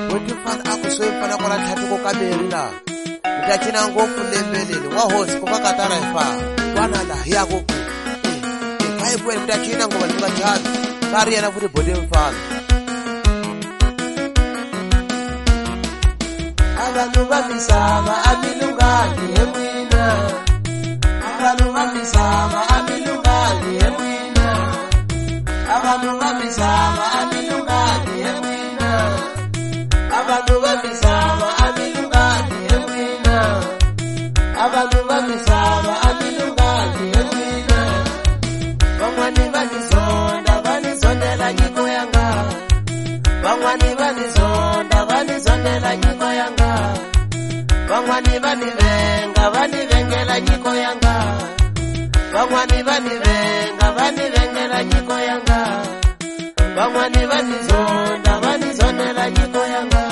Woti fan akusoyi fana kwa thatuko kamerila. Mtachina ngofu lembelele wa hosi kwa katara ifa. Bwana la yako. Kai bwe mtachina ngoma nimachana. Kari anavuti bode mfano. Abantu bamisaba amilungani emwina. Abantu bamisaba amilungani emwina. Abantu bamisaba amilungani emwina. Abantu bamisaba amilungani emwina. Abantu bamisaba amilungani emwina. Bangwani banisonda banisondela nyiko yanga. Bangwani banisonda banisondela nyiko yanga. Bangwani banivenga banivengela nyiko yanga. Bangwani banivenga banivengela nyiko yanga. Bangwani banisonda banisondela nyiko yanga.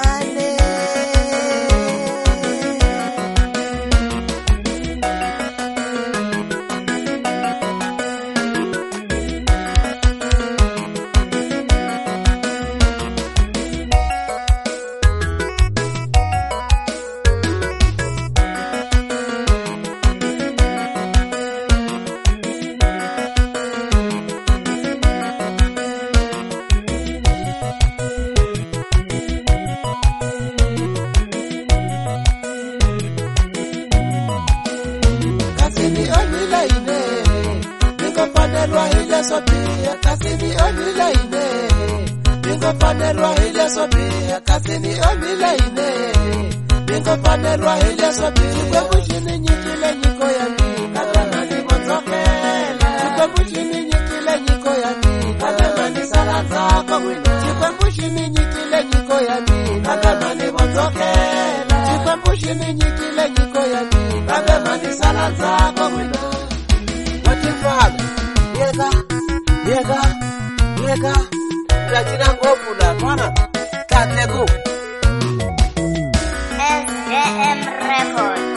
Kasini onilaine, bingo panerwa ile sobia. Kasini onilaine, bingo panerwa ile sobia. Chukwe mushini nyikile nyiko yami, kadana ni mozokela. Chukwe mushini nyikile nyiko yami, kadana ni salaza kwa wina. Chukwe mushini nyikile nyiko yami, kadana ni mozokela. Chukwe mushini nyikile nyiko yami, kadana ni salaza kwa wina. Watifala, Yega, Rajina Gopula, Mana, Katego. SJM Records.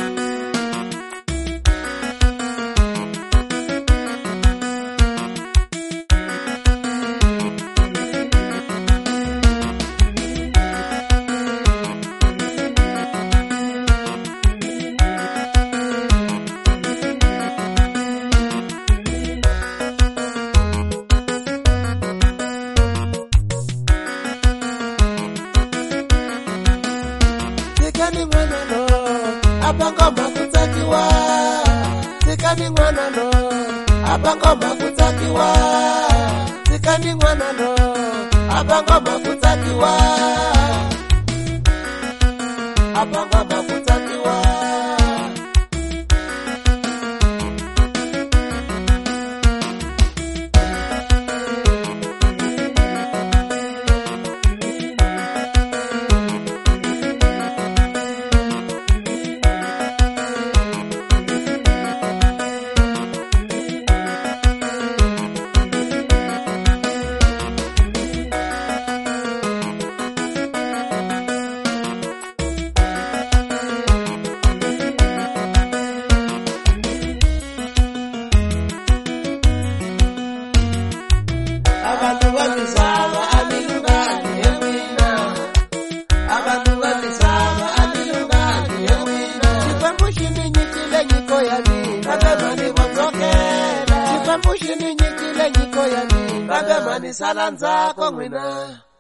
Abangoma kutakiwa, sikani mwana no. Abangoma kutakiwa, sikani mwana no. Abangoma kutakiwa, abangoma kutakiwa. Salanza kwa mwina.